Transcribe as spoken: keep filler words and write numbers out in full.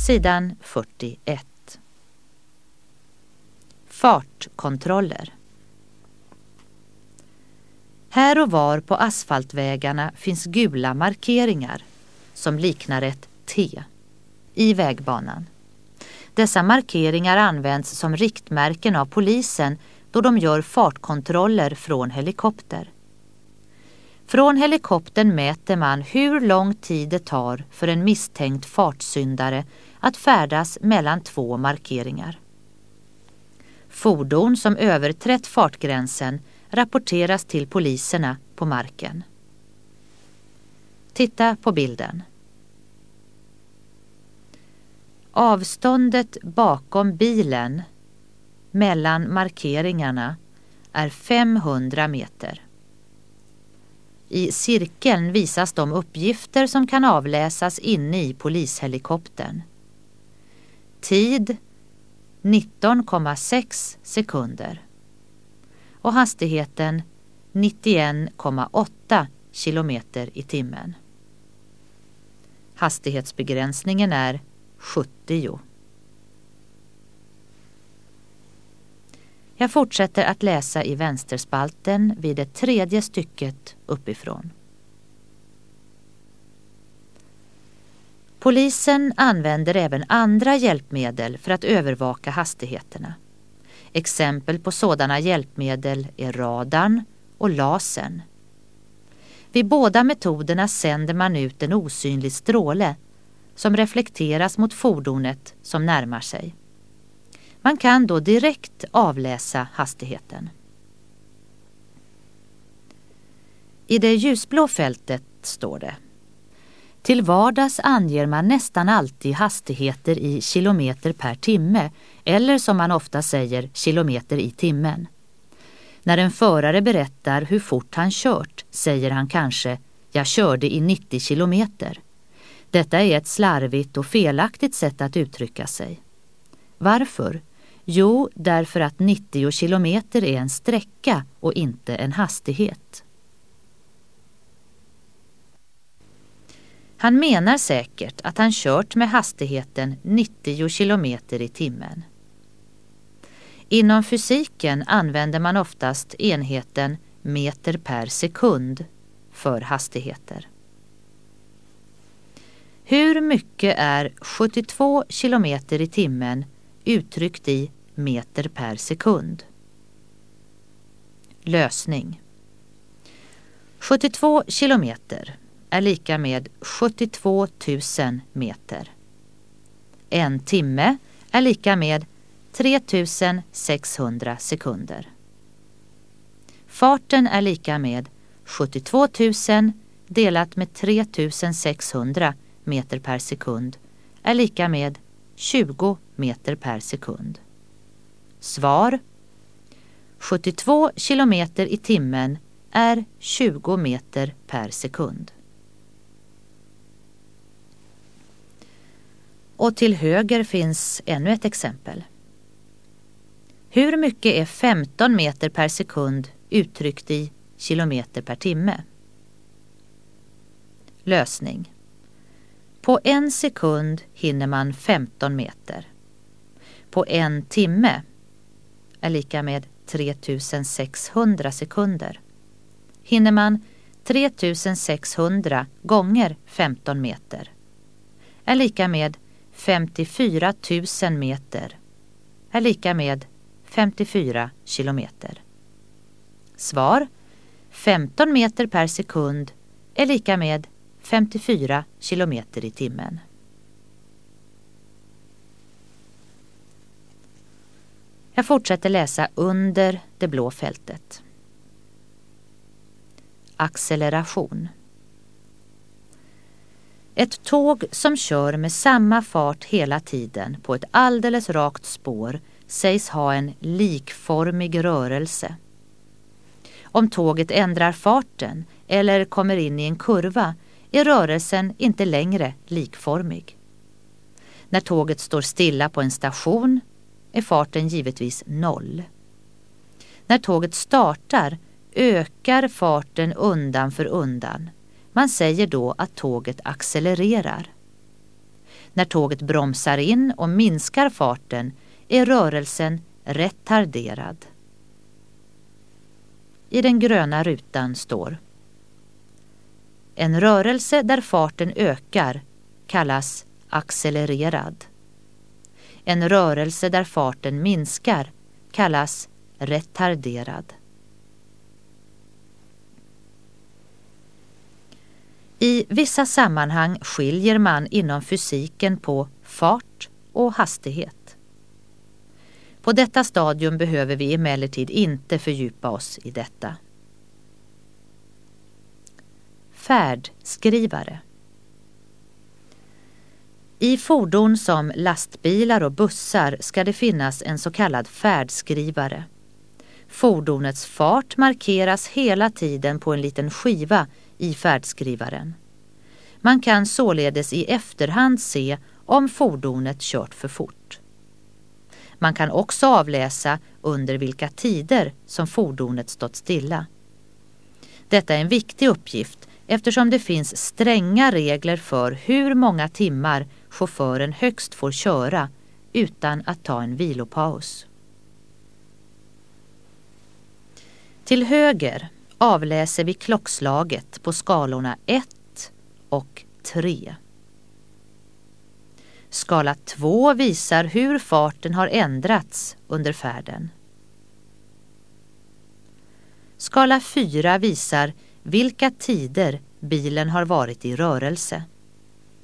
Sidan fyrtioett. Fartkontroller. Här och var på asfaltvägarna finns gula markeringar som liknar ett T i vägbanan. Dessa markeringar används som riktmärken av polisen då de gör fartkontroller från helikopter. Från helikoptern mäter man hur lång tid det tar för en misstänkt fartsyndare att färdas mellan två markeringar. Fordon som överträtt fartgränsen rapporteras till poliserna på marken. Titta på bilden. Avståndet bakom bilen mellan markeringarna är femhundra meter. I cirkeln visas de uppgifter som kan avläsas inne i polishelikoptern. Tid nitton komma sex sekunder och hastigheten nittioen komma åtta kilometer i timmen. Hastighetsbegränsningen är sjuttio. Jag fortsätter att läsa i vänsterspalten vid det tredje stycket uppifrån. Polisen använder även andra hjälpmedel för att övervaka hastigheterna. Exempel på sådana hjälpmedel är radarn och lasern. Vid båda metoderna sänder man ut en osynlig stråle som reflekteras mot fordonet som närmar sig. Man kan då direkt avläsa hastigheten. I det ljusblå fältet står det: till vardags anger man nästan alltid hastigheter i kilometer per timme, eller som man ofta säger, kilometer i timmen. När en förare berättar hur fort han kört säger han kanske: jag körde i nittio kilometer. Detta är ett slarvigt och felaktigt sätt att uttrycka sig. Varför? Jo, därför att nittio kilometer är en sträcka och inte en hastighet. Han menar säkert att han kört med hastigheten nittio kilometer i timmen. Inom fysiken använder man oftast enheten meter per sekund för hastigheter. Hur mycket är sjuttiotvå kilometer i timmen uttryckt i meter per sekund? Lösning. sjuttiotvå kilometer är lika med sjuttiotvå tusen meter. En timme är lika med tre tusen sexhundra sekunder. Farten är lika med sjuttiotvå tusen delat med tre tusen sexhundra meter per sekund är lika med tjugo meter per sekund. Svar: sjuttiotvå kilometer i timmen är tjugo meter per sekund. Och till höger finns ännu ett exempel. Hur mycket är femton meter per sekund uttryckt i kilometer per timme? Lösning. På en sekund hinner man femton meter. På en timme är lika med tre tusen sexhundra sekunder. Hinner man tre tusen sexhundra gånger femton meter är lika med femtiofyra tusen meter är lika med femtiofyra kilometer. Svar: femton meter per sekund är lika med femtiofyra kilometer i timmen. Jag fortsätter läsa under det blå fältet. Acceleration. Ett tåg som kör med samma fart hela tiden på ett alldeles rakt spår sägs ha en likformig rörelse. Om tåget ändrar farten eller kommer in i en kurva är rörelsen inte längre likformig. När tåget står stilla på en station är farten givetvis noll. När tåget startar ökar farten undan för undan. Man säger då att tåget accelererar. När tåget bromsar in och minskar farten är rörelsen retarderad. I den gröna rutan står: en rörelse där farten ökar kallas accelererad. En rörelse där farten minskar kallas retarderad. I vissa sammanhang skiljer man inom fysiken på fart och hastighet. På detta stadium behöver vi emellertid inte fördjupa oss i detta. Färdskrivare. I fordon som lastbilar och bussar ska det finnas en så kallad färdskrivare. Fordonets fart markeras hela tiden på en liten skiva i färdskrivaren. Man kan således i efterhand se om fordonet kört för fort. Man kan också avläsa under vilka tider som fordonet stått stilla. Detta är en viktig uppgift eftersom det finns stränga regler för hur många timmar chauffören högst får köra utan att ta en vilopaus. Till höger avläser vi klockslaget på skalorna ett och tre. Skala två visar hur farten har ändrats under färden. Skala fyra visar vilka tider bilen har varit i rörelse.